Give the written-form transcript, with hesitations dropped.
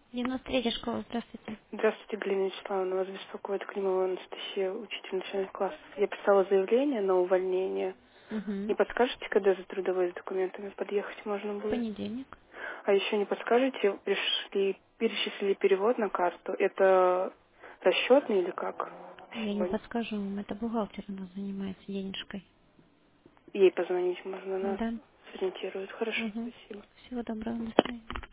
93-я школа, здравствуйте. Здравствуйте, Галина Вячеславовна. Вас беспокоит Климова Анастасия, учитель начальных классов. Я писала заявление на увольнение. Угу. Не подскажете, когда за трудовые документами подъехать можно В будет? понедельник. А еще не подскажете, перечислили перевод на карту? Это расчетный или как? Я не Сегодня. подскажу вам, это бухгалтер у нас занимается денежкой. Ей позвонить можно, она Да. сориентирует. Хорошо, Угу. спасибо. Всего доброго, до свидания.